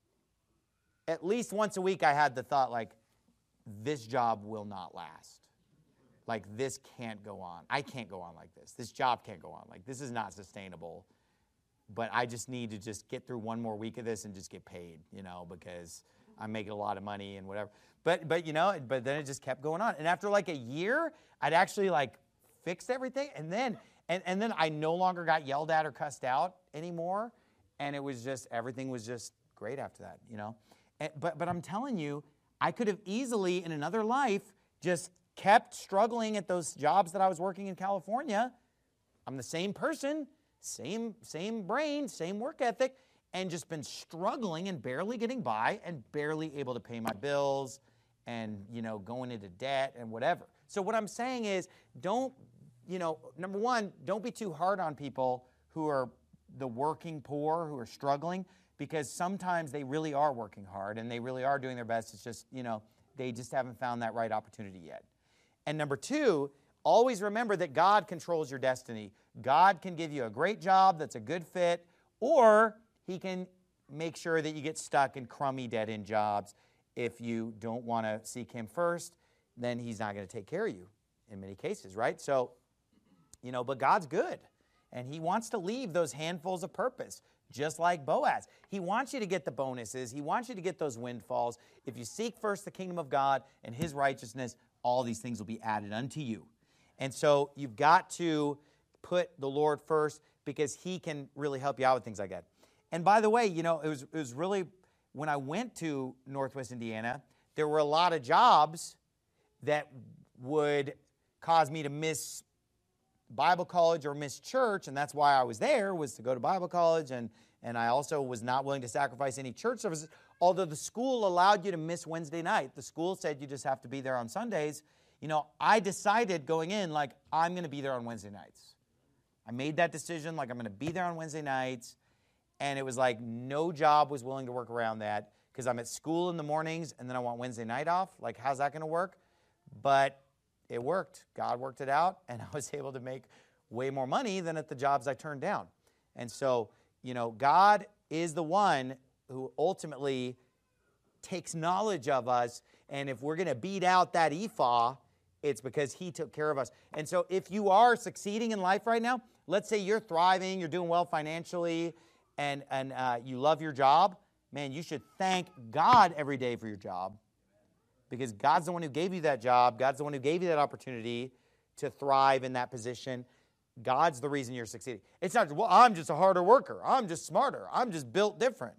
at least once a week, I had the thought, like, this job will not last. Like, this can't go on. I can't go on like this. This job can't go on. Like, this is not sustainable. But I just need to just get through one more week of this and just get paid, because I'm making a lot of money and whatever. But then it just kept going on. And after like a year, I'd actually like fixed everything. And then I no longer got yelled at or cussed out anymore. And it was just, everything was just great after that, But I'm telling you, I could have easily in another life just kept struggling at those jobs that I was working in California. I'm the same person, same brain, same work ethic, and just been struggling and barely getting by and barely able to pay my bills and, going into debt and whatever. So what I'm saying is number one, don't be too hard on people who are the working poor, who are struggling, because sometimes they really are working hard and they really are doing their best. It's just, they just haven't found that right opportunity yet. And number two, always remember that God controls your destiny. God can give you a great job that's a good fit, or he can make sure that you get stuck in crummy, dead-end jobs. If you don't want to seek him first, then he's not going to take care of you in many cases, right? So, but God's good, and he wants to leave those handfuls of purpose, just like Boaz. He wants you to get the bonuses. He wants you to get those windfalls. If you seek first the kingdom of God and his righteousness, all these things will be added unto you. And so you've got to put the Lord first, because he can really help you out with things like that. And by the way, it was really, when I went to Northwest Indiana, there were a lot of jobs that would cause me to miss Bible college or miss church, and that's why I was there, was to go to Bible college, and I also was not willing to sacrifice any church services. Although the school allowed you to miss Wednesday night, the school said you just have to be there on Sundays. I decided going in, like, I'm going to be there on Wednesday nights. I made that decision, like, I'm going to be there on Wednesday nights. And it was like no job was willing to work around that, because I'm at school in the mornings and then I want Wednesday night off. Like, how's that going to work? But it worked. God worked it out, and I was able to make way more money than at the jobs I turned down. And so, God is the one who ultimately takes knowledge of us. And if we're going to beat out that ephah, it's because he took care of us. And so if you are succeeding in life right now, let's say you're thriving, you're doing well financially, and you love your job, man, you should thank God every day for your job, because God's the one who gave you that job. God's the one who gave you that opportunity to thrive in that position. God's the reason you're succeeding. It's not, well, I'm just a harder worker. I'm just smarter. I'm just built different.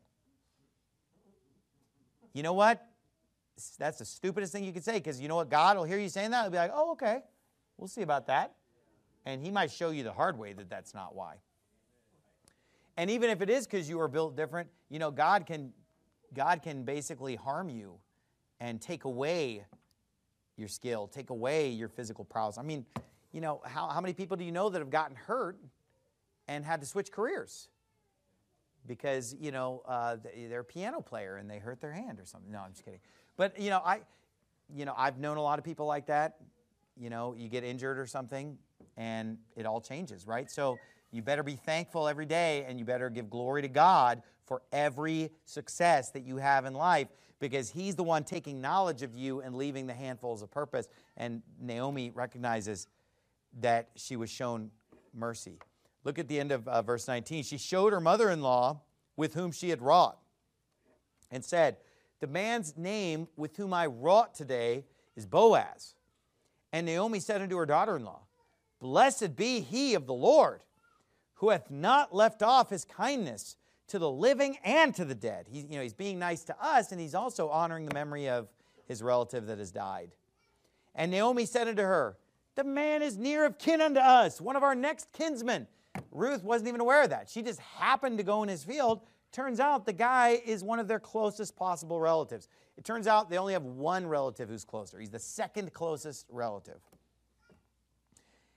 You know what? That's the stupidest thing you could say, because you know what? God will hear you saying that. He'll be like, oh, okay, we'll see about that. And he might show you the hard way that that's not why. And even if it is because you are built different, God can basically harm you and take away your skill, take away your physical prowess. I mean, how many people do you know that have gotten hurt and had to switch careers? Because, they're a piano player and they hurt their hand or something. No, I'm just kidding. But, I've known a lot of people like that. You get injured or something and it all changes, right? So you better be thankful every day, and you better give glory to God for every success that you have in life, because he's the one taking knowledge of you and leaving the handfuls of purpose. And Naomi recognizes that she was shown mercy. Look at the end of verse 19. She showed her mother-in-law with whom she had wrought, and said, the man's name with whom I wrought today is Boaz. And Naomi said unto her daughter-in-law, blessed be he of the Lord, who hath not left off his kindness to the living and to the dead. He's being nice to us, and he's also honoring the memory of his relative that has died. And Naomi said unto her, the man is near of kin unto us, one of our next kinsmen. Ruth wasn't even aware of that. She just happened to go in his field. Turns out the guy is one of their closest possible relatives. It turns out they only have one relative who's closer. He's the second closest relative.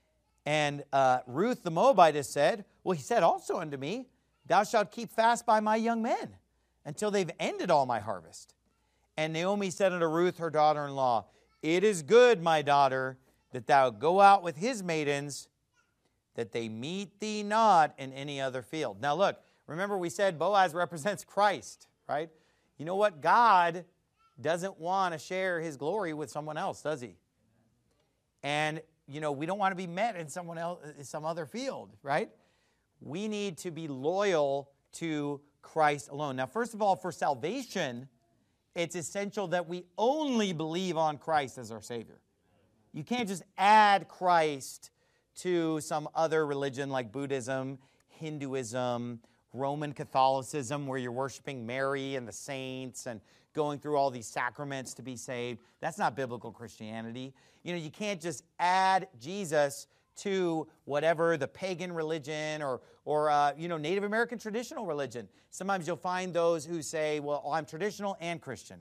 And Ruth the Moabitess said, well, he said also unto me, thou shalt keep fast by my young men until they've ended all my harvest. And Naomi said unto Ruth, her daughter-in-law, it is good, my daughter, that thou go out with his maidens, that they meet thee not in any other field. Now look, remember we said Boaz represents Christ, right? You know what? God doesn't want to share his glory with someone else, does he? And, you know, we don't want to be met in someone else, some other field, right? We need to be loyal to Christ alone. Now, first of all, for salvation, it's essential that we only believe on Christ as our Savior. You can't just add Christ to some other religion like Buddhism, Hinduism, Roman Catholicism, where you're worshiping Mary and the saints and going through all these sacraments to be saved. That's not biblical Christianity. You know, you can't just add Jesus to whatever the pagan religion or Native American traditional religion. Sometimes you'll find those who say, well, I'm traditional and Christian.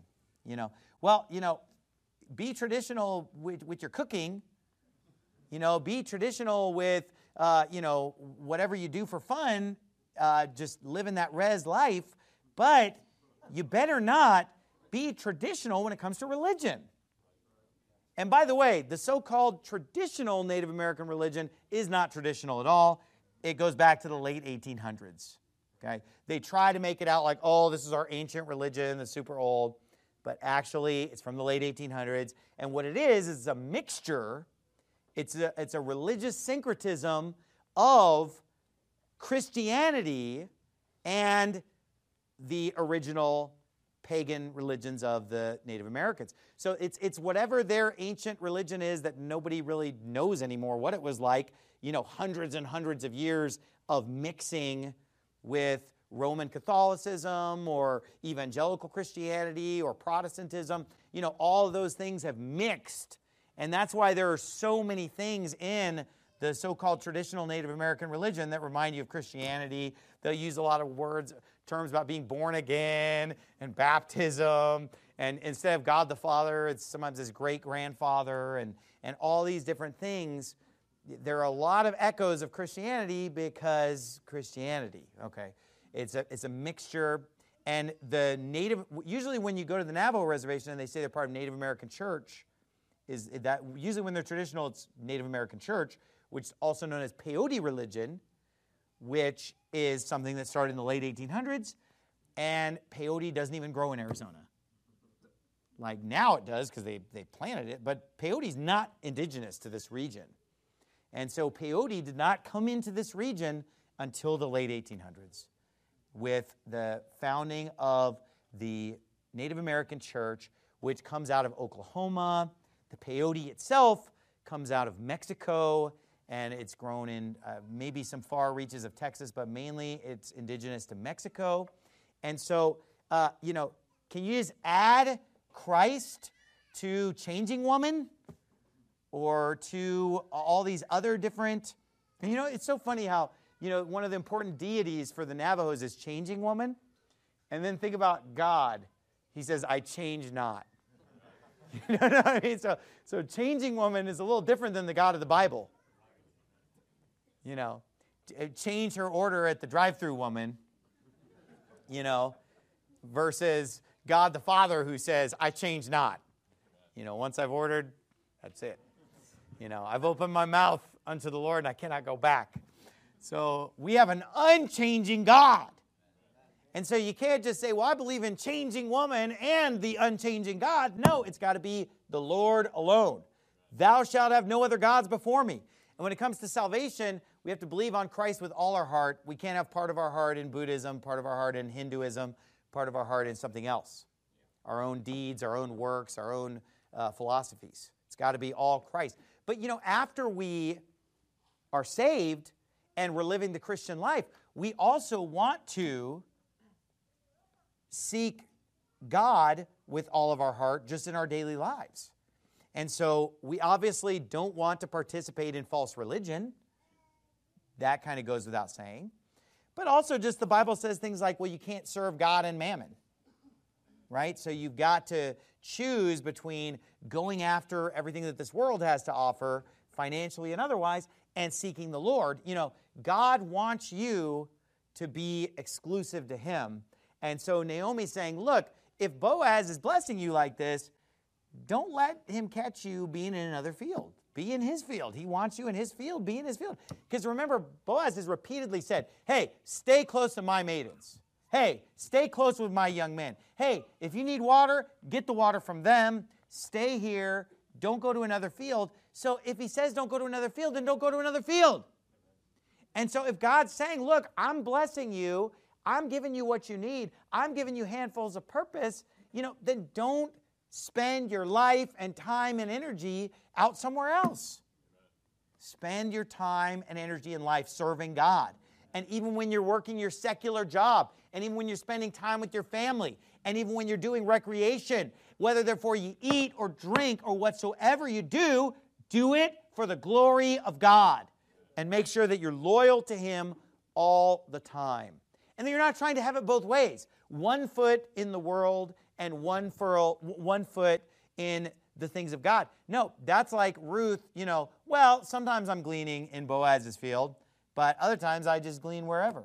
Be traditional with your cooking. Be traditional with, whatever you do for fun, just living that res life. But you better not be traditional when it comes to religion. And by the way, the so-called traditional Native American religion is not traditional at all. It goes back to the late 1800s. Okay? They try to make it out like, oh, this is our ancient religion that's super old. But actually, it's from the late 1800s. And what it is a mixture. It's a religious syncretism of Christianity and the original pagan religions of the Native Americans. So it's whatever their ancient religion is that nobody really knows anymore what it was like, hundreds and hundreds of years of mixing with Roman Catholicism or evangelical Christianity or Protestantism. All of those things have mixed. And that's why there are so many things in the so-called traditional Native American religion that remind you of Christianity. They'll use a lot of terms about being born again and baptism. And instead of God the Father, it's sometimes his great-grandfather and all these different things. There are a lot of echoes of Christianity because Christianity, okay? It's a mixture. And usually when you go to the Navajo reservation and they say they're part of Native American Church, is that usually when they're traditional, it's Native American Church, which is also known as peyote religion, which is something that started in the late 1800s, and peyote doesn't even grow in Arizona. Like now it does because they planted it, but peyote is not indigenous to this region. And so peyote did not come into this region until the late 1800s with the founding of the Native American Church, which comes out of Oklahoma. The peyote itself comes out of Mexico, and it's grown in maybe some far reaches of Texas, but mainly it's indigenous to Mexico. And so, can you just add Christ to Changing Woman or to all these other different... And it's so funny how, one of the important deities for the Navajos is Changing Woman. And then think about God. He says, I change not. You know what I mean? So Changing Woman is a little different than the God of the Bible. Change her order at the drive-thru woman, versus God the Father who says, I change not. Once I've ordered, that's it. I've opened my mouth unto the Lord and I cannot go back. So we have an unchanging God. And so you can't just say, well, I believe in Changing Woman and the unchanging God. No, it's got to be the Lord alone. Thou shalt have no other gods before me. And when it comes to salvation, we have to believe on Christ with all our heart. We can't have part of our heart in Buddhism, part of our heart in Hinduism, part of our heart in something else. Our own deeds, our own works, our own philosophies. It's got to be all Christ. But, after we are saved and we're living the Christian life, we also want to seek God with all of our heart just in our daily lives. And so we obviously don't want to participate in false religion. That kind of goes without saying. But also just the Bible says things like, well, you can't serve God and mammon. Right? So you've got to choose between going after everything that this world has to offer, financially and otherwise, and seeking the Lord. God wants you to be exclusive to him. And so Naomi's saying, look, if Boaz is blessing you like this, don't let him catch you being in another field. Be in his field. He wants you in his field. Be in his field. Because remember, Boaz has repeatedly said, hey, stay close to my maidens. Hey, stay close with my young men. Hey, if you need water, get the water from them. Stay here. Don't go to another field. So if he says don't go to another field, then don't go to another field. And so if God's saying, look, I'm blessing you, I'm giving you what you need, I'm giving you handfuls of purpose, then don't spend your life and time and energy out somewhere else. Spend your time and energy in life serving God. And even when you're working your secular job, and even when you're spending time with your family, and even when you're doing recreation, whether therefore you eat or drink or whatsoever you do it for the glory of God. And make sure that you're loyal to him all the time. And that you're not trying to have it both ways. One foot in the world and one foot in the things of God. No, that's like Ruth, well, sometimes I'm gleaning in Boaz's field, but other times I just glean wherever.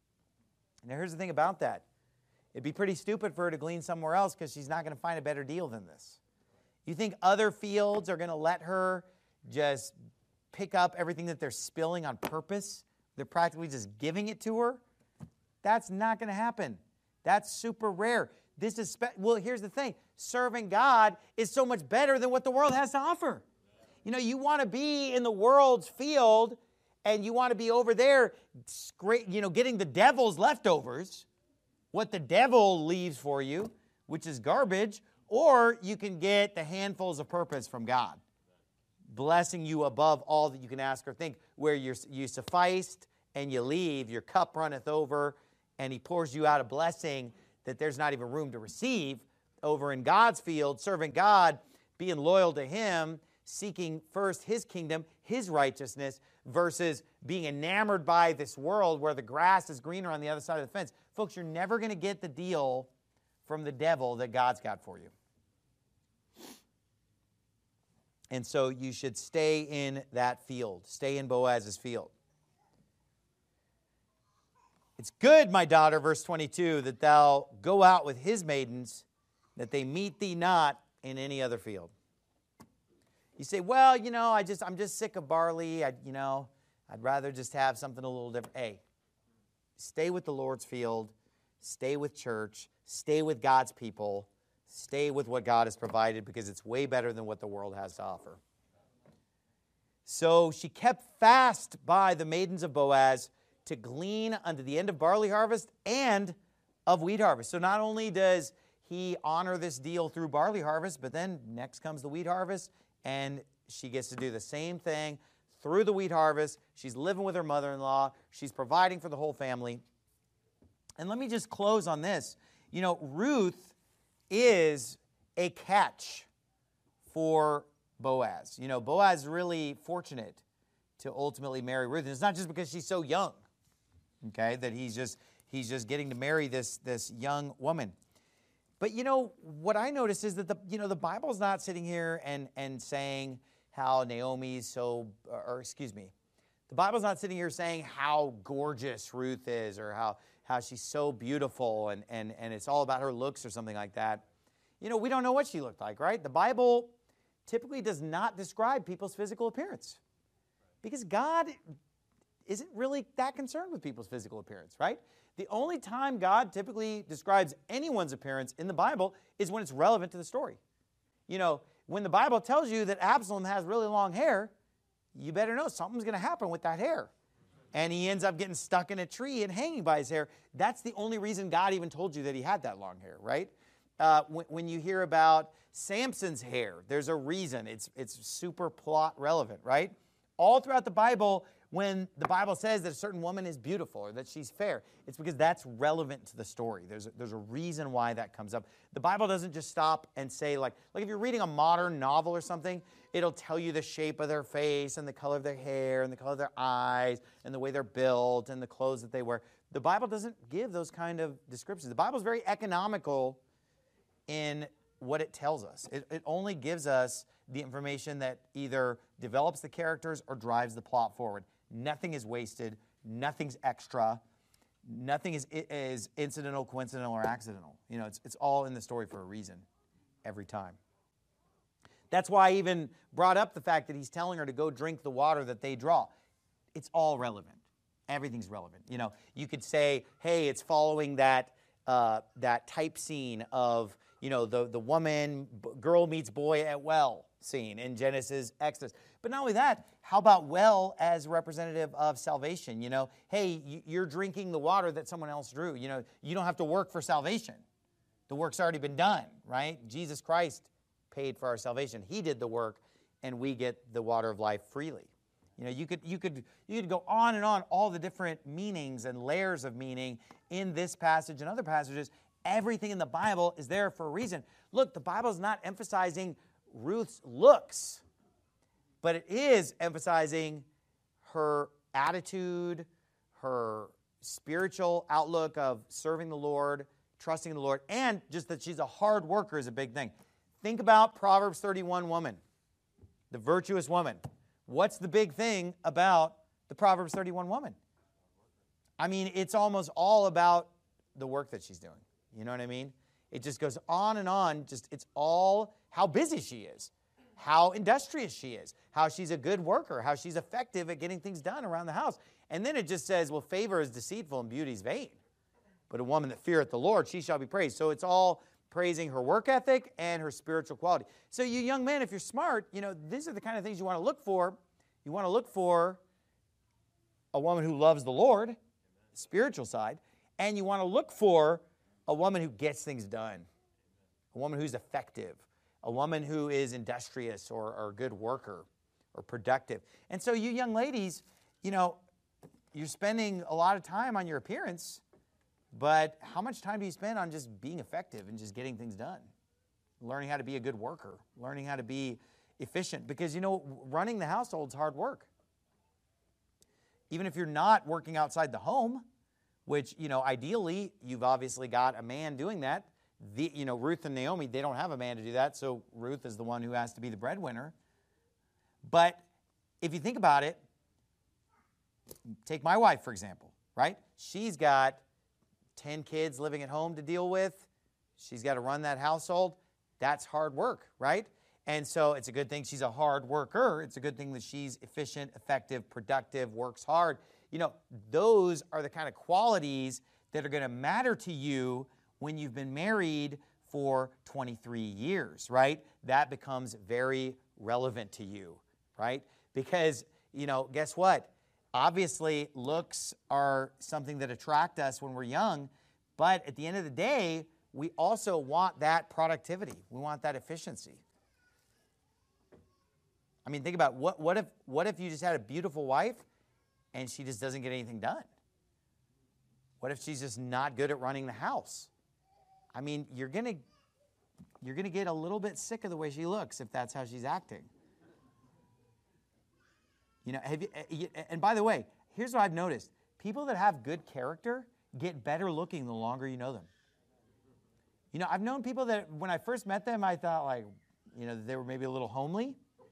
Now here's the thing about that. It'd be pretty stupid for her to glean somewhere else because she's not going to find a better deal than this. You think other fields are going to let her just pick up everything that they're spilling on purpose? They're practically just giving it to her? That's not going to happen. That's super rare. Well, here's the thing. Serving God is so much better than what the world has to offer. You want to be in the world's field, and you want to be over there, getting the devil's leftovers, what the devil leaves for you, which is garbage, or you can get the handfuls of purpose from God, blessing you above all that you can ask or think, where you sufficed and you leave, your cup runneth over, and he pours you out a blessing that there's not even room to receive over in God's field, serving God, being loyal to him, seeking first his kingdom, his righteousness, versus being enamored by this world where the grass is greener on the other side of the fence. Folks, you're never going to get the deal from the devil that God's got for you. And so you should stay in that field. Stay in Boaz's field. It's good, my daughter, verse 22, that thou go out with his maidens, that they meet thee not in any other field. You say, well, I'm just sick of barley. I'd rather just have something a little different. Hey, stay with the Lord's field. Stay with church. Stay with God's people. Stay with what God has provided, because it's way better than what the world has to offer. So she kept fast by the maidens of Boaz to glean unto the end of barley harvest and of wheat harvest. So not only does he honor this deal through barley harvest, but then next comes the wheat harvest, and she gets to do the same thing through the wheat harvest. She's living with her mother-in-law. She's providing for the whole family. And let me just close on this. Ruth is a catch for Boaz. Boaz is really fortunate to ultimately marry Ruth. And it's not just because she's so young, okay, that he's just getting to marry this young woman. But what I notice is that the Bible's not sitting here and saying how Naomi's so, the Bible's not sitting here saying how gorgeous Ruth is, or how she's so beautiful and it's all about her looks or something like that. We don't know what she looked like, right? The Bible typically does not describe people's physical appearance, because God isn't really that concerned with people's physical appearance, right? The only time God typically describes anyone's appearance in the Bible is when it's relevant to the story. When the Bible tells you that Absalom has really long hair, you better know something's going to happen with that hair. And he ends up getting stuck in a tree and hanging by his hair. That's the only reason God even told you that he had that long hair, right? When you hear about Samson's hair, there's a reason. It's super plot relevant, right? All throughout the Bible, when the Bible says that a certain woman is beautiful or that she's fair, it's because that's relevant to the story. There's a reason why that comes up. The Bible doesn't just stop and say, like if you're reading a modern novel or something, it'll tell you the shape of their face and the color of their hair and the color of their eyes and the way they're built and the clothes that they wear. The Bible doesn't give those kind of descriptions. The Bible's very economical in what it tells us. It only gives us the information that either develops the characters or drives the plot forward. Nothing is wasted. Nothing's extra. Nothing is incidental, coincidental, or accidental. It's all in the story for a reason every time. That's why I even brought up the fact that he's telling her to go drink the water that they draw. It's all relevant. Everything's relevant. You could say, hey, it's following that type scene of, the girl meets boy at well scene in Genesis, Exodus. But not only that, how about well as representative of salvation? Hey, you're drinking the water that someone else drew. You don't have to work for salvation. The work's already been done, right? Jesus Christ paid for our salvation. He did the work, and we get the water of life freely. You could go on and on, all the different meanings and layers of meaning in this passage and other passages. Everything in the Bible is there for a reason. Look, the Bible is not emphasizing Ruth's looks, but it is emphasizing her attitude, her spiritual outlook of serving the Lord, trusting the Lord, and just that she's a hard worker is a big thing. Think about Proverbs 31 woman, the virtuous woman. What's the big thing about the Proverbs 31 woman? I mean, it's almost all about the work that she's doing. You know what I mean? It just goes on and on. It's all how busy she is, how industrious she is, how she's a good worker, how she's effective at getting things done around the house. And then it just says, well, favor is deceitful and beauty is vain. But a woman that feareth the Lord, she shall be praised. So it's all praising her work ethic and her spiritual quality. So you young men, if you're smart, these are the kind of things you want to look for. You want to look for a woman who loves the Lord, spiritual side, and you want to look for a woman who gets things done, a woman who's effective, a woman who is industrious or a good worker or productive. And so you young ladies, you're spending a lot of time on your appearance, but how much time do you spend on just being effective and just getting things done? Learning how to be a good worker, learning how to be efficient. Because, running the household is hard work. Even if you're not working outside the home, which, ideally, you've obviously got a man doing that. Ruth and Naomi, they don't have a man to do that, so Ruth is the one who has to be the breadwinner. But if you think about it, take my wife, for example, right? She's got 10 kids living at home to deal with. She's got to run that household. That's hard work, right? And so it's a good thing she's a hard worker. It's a good thing that she's efficient, effective, productive, works hard. Those are the kind of qualities that are going to matter to you when you've been married for 23 years, right? That becomes very relevant to you, right? Because, guess what? Obviously, looks are something that attract us when we're young, but at the end of the day, we also want that productivity. We want that efficiency. I mean, think about what if you just had a beautiful wife and she just doesn't get anything done? What if she's just not good at running the house? I mean, you're gonna get a little bit sick of the way she looks if that's how she's acting. And by the way, here's what I've noticed. People that have good character get better looking the longer you know them. I've known people that when I first met them, I thought they were maybe a little homely.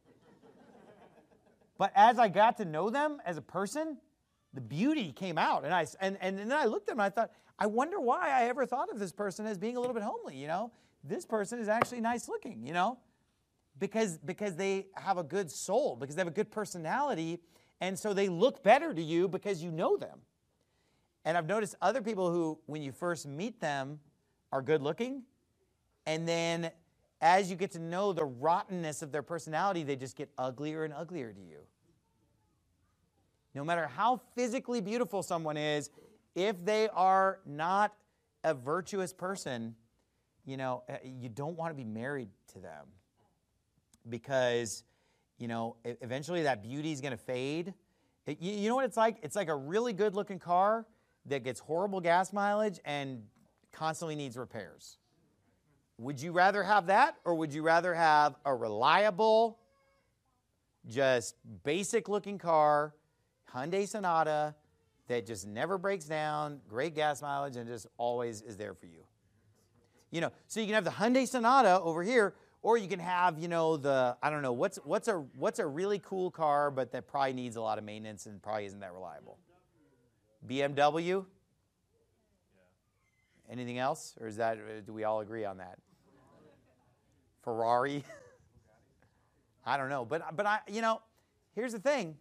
But as I got to know them as a person, the beauty came out. And then I looked at them and I thought, I wonder why I ever thought of this person as being a little bit homely, This person is actually nice looking, Because they have a good soul, because they have a good personality, and so they look better to you because you know them. And I've noticed other people who, when you first meet them, are good looking, and then as you get to know the rottenness of their personality, they just get uglier and uglier to you. No matter how physically beautiful someone is, if they are not a virtuous person, you don't want to be married to them. Because, eventually that beauty is going to fade. You know what it's like? It's like a really good-looking car that gets horrible gas mileage and constantly needs repairs. Would you rather have that, or would you rather have a reliable, just basic-looking car, Hyundai Sonata, that just never breaks down, great gas mileage, and just always is there for you? So you can have the Hyundai Sonata over here, or you can have, I don't know, what's a really cool car, but that probably needs a lot of maintenance and probably isn't that reliable? BMW? Anything else? Or do we all agree on that? Ferrari? I don't know. But here's the thing.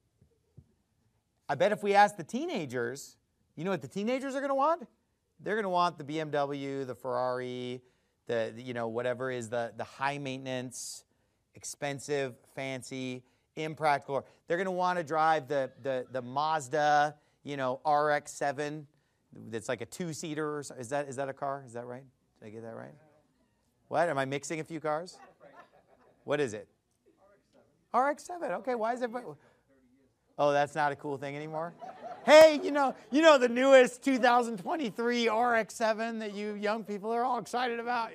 I bet if we ask the teenagers, you know what the teenagers are going to want? They're going to want the BMW, the Ferrari, whatever is the high maintenance, expensive, fancy, impractical. They're going to want to drive the Mazda, RX-7. That's like a two-seater. Is that a car? Is that right? Did I get that right? What? Am I mixing a few cars? What is it? RX-7. Okay, why is it? Oh, that's not a cool thing anymore? Hey, the newest 2023 RX-7 that you young people are all excited about,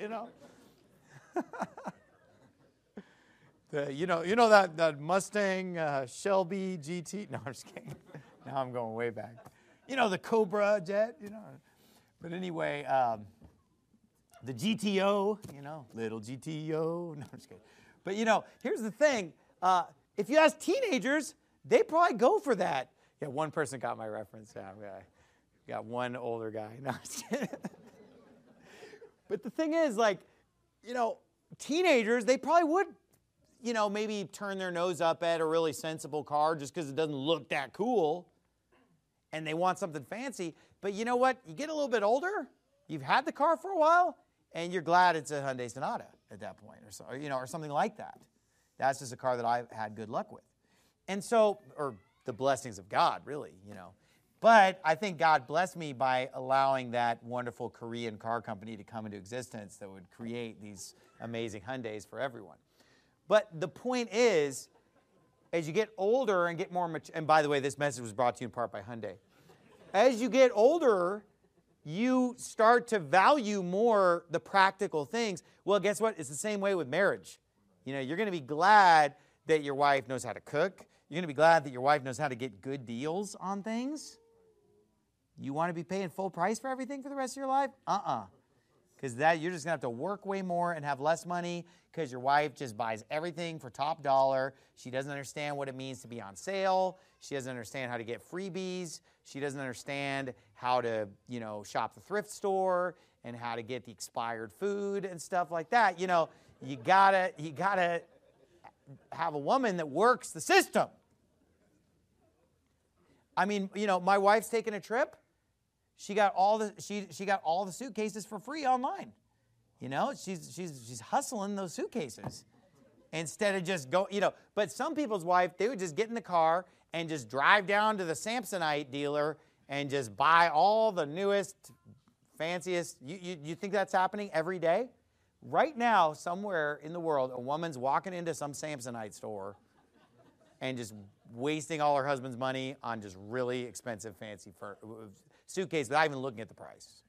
that Mustang Shelby GT. No, I'm just kidding. Now I'm going way back. The Cobra jet, But anyway, the GTO, little GTO. No, I'm just kidding. But, here's the thing. If you ask teenagers, they probably go for that. Yeah, one person got my reference. Yeah, got one older guy. No, I'm just kidding. But the thing is, teenagers, they probably would, maybe turn their nose up at a really sensible car just because it doesn't look that cool. And they want something fancy. But you know what? You get a little bit older, you've had the car for a while, and you're glad it's a Hyundai Sonata at that point, or something like that. That's just a car that I've had good luck with. And so, or the blessings of God, really, But I think God blessed me by allowing that wonderful Korean car company to come into existence that would create these amazing Hyundais for everyone. But the point is, as you get older and get more mature, and by the way, this message was brought to you in part by Hyundai. As you get older, you start to value more the practical things. Well, guess what? It's the same way with marriage. You're going to be glad that your wife knows how to cook. You're going to be glad that your wife knows how to get good deals on things. You want to be paying full price for everything for the rest of your life? Because you're just going to have to work way more and have less money because your wife just buys everything for top dollar. She doesn't understand what it means to be on sale. She doesn't understand how to get freebies. She doesn't understand how to, shop the thrift store and how to get the expired food and stuff like that. You gotta have a woman that works the system. I mean, my wife's taking a trip. She got all the suitcases for free online. She's hustling those suitcases instead of just go. But some people's wife, they would just get in the car and just drive down to the Samsonite dealer and just buy all the newest, fanciest. You think that's happening every day? Right now, somewhere in the world, a woman's walking into some Samsonite store and just wasting all her husband's money on just really expensive, fancy suitcase without even looking at the price.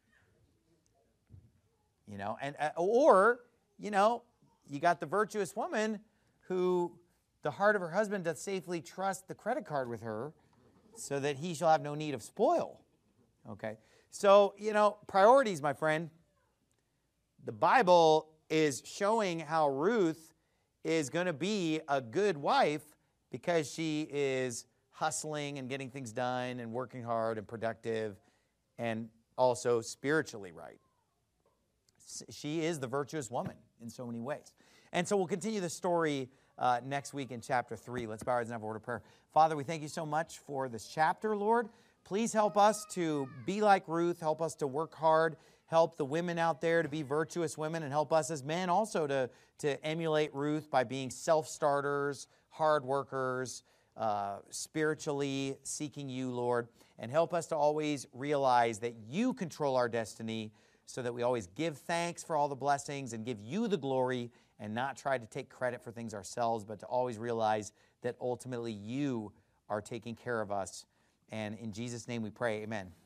Or you got the virtuous woman who the heart of her husband doth safely trust the credit card with her so that he shall have no need of spoil. Okay? So, priorities, my friend. The Bible is showing how Ruth is going to be a good wife because she is hustling and getting things done and working hard and productive and also spiritually right. She is the virtuous woman in so many ways. And so we'll continue the story next week in chapter 3. Let's bow our heads and have a word of prayer. Father, we thank you so much for this chapter, Lord. Please help us to be like Ruth. Help us to work hard. Help the women out there to be virtuous women, and help us as men also to emulate Ruth by being self-starters, hard workers, spiritually seeking you, Lord. And help us to always realize that you control our destiny so that we always give thanks for all the blessings and give you the glory and not try to take credit for things ourselves, but to always realize that ultimately you are taking care of us. And in Jesus' name we pray, amen.